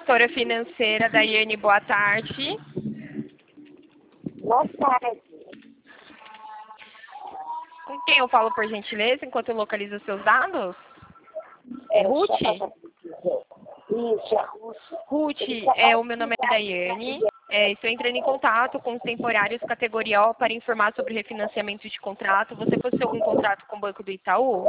consultora financeira, Daiane, boa tarde. Boa tarde. Com quem eu falo, por gentileza, enquanto eu localizo os seus dados? É Ruth? Isso, é Ruth. Ruth, o meu nome é Daiane. Estou entrando em contato com os temporários categoria O para informar sobre refinanciamento de contrato. Você possui algum contrato com o Banco do Itaú?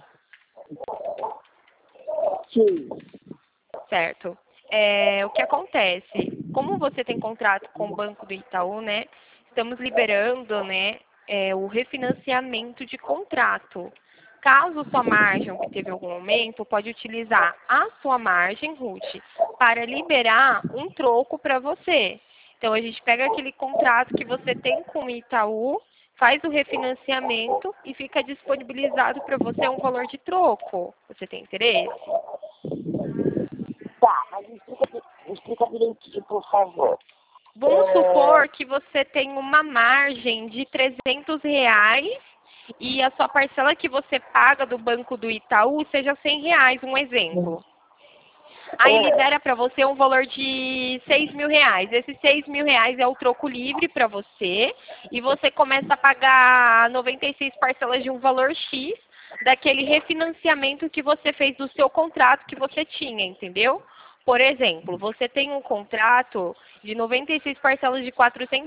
Sim. Certo. O que acontece? Como você tem contrato com o Banco do Itaú, né? Estamos liberando, né, o refinanciamento de contrato. Caso sua margem obteve algum aumento, pode utilizar a sua margem, Ruth, para liberar um troco para você. Então, a gente pega aquele contrato que você tem com o Itaú, faz o refinanciamento e fica disponibilizado para você um valor de troco. Você tem interesse? Tá, mas explica direitinho, por favor. Vamos supor que você tem uma margem de R$ 300 e a sua parcela que você paga do Banco do Itaú seja R$ 100, um exemplo. Aí libera para você um valor de R$ 6.000. Esses R$ 6.000 é o troco livre para você e você começa a pagar 96 parcelas de um valor X daquele refinanciamento que você fez do seu contrato que você tinha, entendeu? Por exemplo, você tem um contrato de 96 parcelas de R$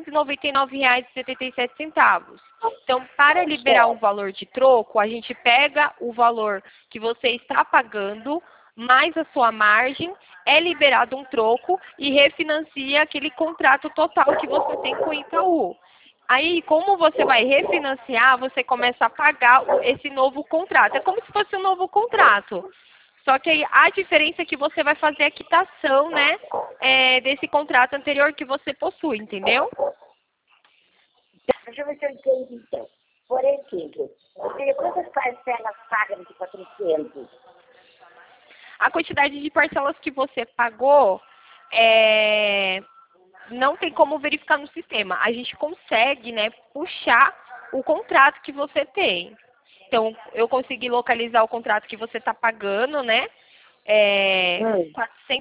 499,77. Então, para liberar um valor de troco, a gente pega o valor que você está pagando, mais a sua margem, é liberado um troco e refinancia aquele contrato total que você tem com o Itaú. Aí, como você vai refinanciar, você começa a pagar esse novo contrato. É como se fosse um novo contrato. Só que aí a diferença é que você vai fazer a quitação, né, desse contrato anterior que você possui, entendeu? Deixa eu ver se eu entendi, então. Por exemplo, quantas parcelas pagam de 400? A quantidade de parcelas que você pagou não tem como verificar no sistema. A gente consegue, né, puxar o contrato que você tem. Então, eu consegui localizar o contrato que você está pagando, né? R$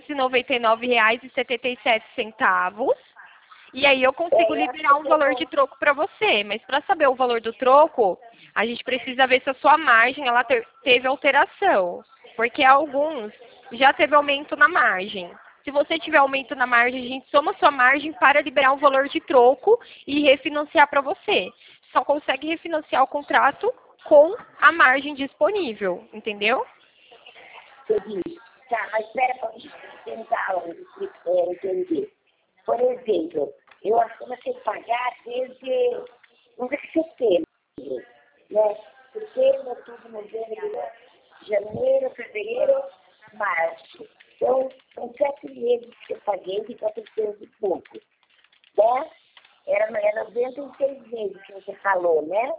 499,77. E aí eu consigo liberar um valor de troco para você. Mas para saber o valor do troco, a gente precisa ver se a sua margem ela teve alteração. Porque alguns já teve aumento na margem. Se você tiver aumento na margem, a gente soma a sua margem para liberar um valor de troco e refinanciar para você. Só consegue refinanciar o contrato com a margem disponível, entendeu? Entendi. Tá, mas espera para tentar entender. Por exemplo, eu comecei a pagar desde setembro, né? Setembro, outubro, novembro, janeiro, fevereiro, março. Então, são 7 meses que eu paguei de 400 e pouco, né? Era 96 meses que você falou, né?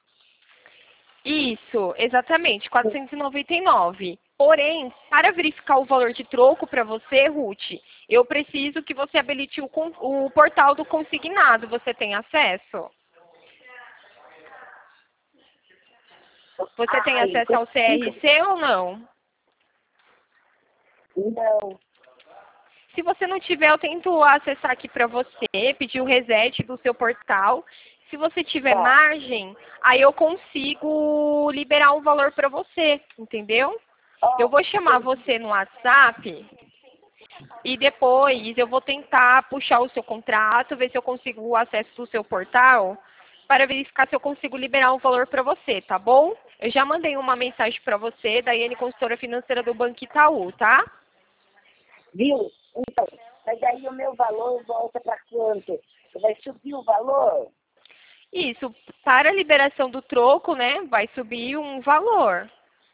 Isso, exatamente, 499. Porém, para verificar o valor de troco para você, Ruth, eu preciso que você habilite o portal do consignado. Você tem acesso? Você tem acesso ao CRC ou não? Não. Se você não tiver, eu tento acessar aqui para você, pedir o reset do seu portal. Se você tiver margem, aí eu consigo liberar um valor para você, entendeu? Eu vou chamar você no WhatsApp e depois eu vou tentar puxar o seu contrato, ver se eu consigo o acesso do seu portal para verificar se eu consigo liberar um valor para você, tá bom? Eu já mandei uma mensagem para você, Daiane, consultora financeira do Banco Itaú, tá? Viu? Então, mas aí o meu valor volta para quanto? Vai subir o valor? Isso, para a liberação do troco, né, vai subir um valor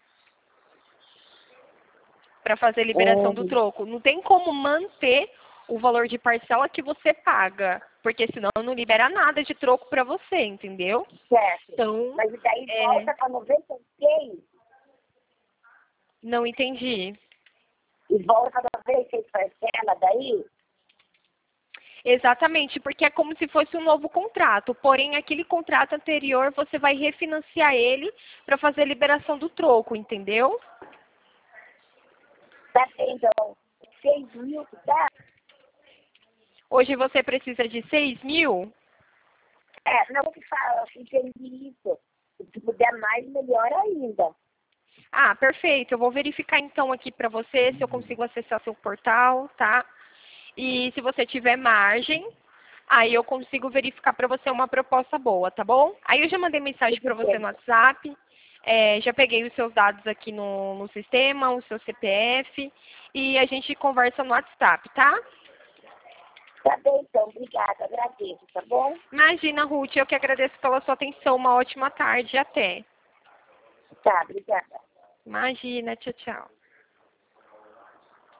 para fazer a liberação do troco. Não tem como manter o valor de parcela que você paga, porque senão não libera nada de troco para você, entendeu? Certo. Então, mas daí volta para 96? Não entendi. E volta para 96 parcela daí? Exatamente, porque é como se fosse um novo contrato, porém aquele contrato anterior você vai refinanciar ele para fazer a liberação do troco, entendeu? Tá bem, então. 6 mil que dá? Hoje você precisa de 6 mil? Não que fala, assim, entendi isso. Se puder mais, melhor ainda. Ah, perfeito. Eu vou verificar então aqui para você se eu consigo acessar seu portal, tá? E se você tiver margem, aí eu consigo verificar para você uma proposta boa, tá bom? Aí eu já mandei mensagem para você no WhatsApp, já peguei os seus dados aqui no sistema, o seu CPF, e a gente conversa no WhatsApp, tá? Tá bem, então. Obrigada. Agradeço, tá bom? Imagina, Ruth, eu que agradeço pela sua atenção. Uma ótima tarde. Até. Tá, obrigada. Imagina, tchau, tchau.